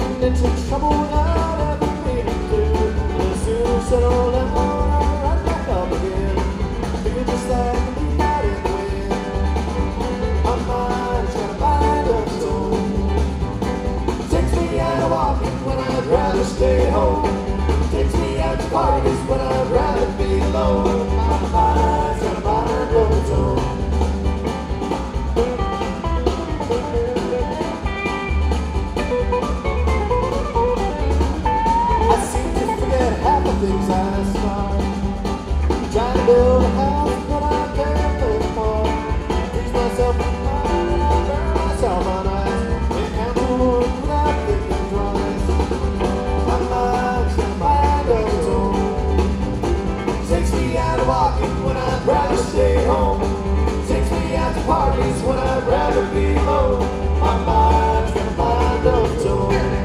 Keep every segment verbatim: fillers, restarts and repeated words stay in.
getting into trouble without ever meaning to. And as soon as I settle down, I right back up again. Feel just like a night in the wind. My mind's got a mind of its own. Takes me out walking when I'd rather stay home. Takes me out to parties when I'd rather be alone. My mind's got a mind of its own. Things I start trying to build a house that I can't live for. Teach myself a mind and I burn myself on ice. Can't handle work without thinking twice. My mind's got a mind of its own. Takes me out walking when I'd rather stay home. Takes me out to parties when I'd rather be alone. My mind's got a mind of its own.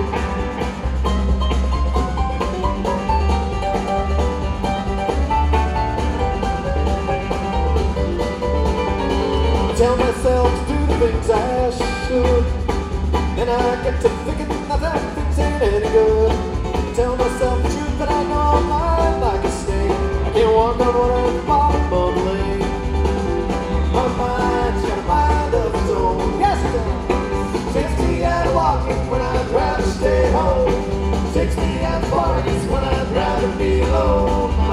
Tell myself to do the things I should, then I get to thinking that things ain't any good. Tell myself the truth, but I know I'm lying like a snake. I can't walk on water at the bottom of the lake. My mind's got a mind of its own. Yes, it does. Takes me out walking when I'd rather stay home. Takes me out to parties when I'd rather be alone.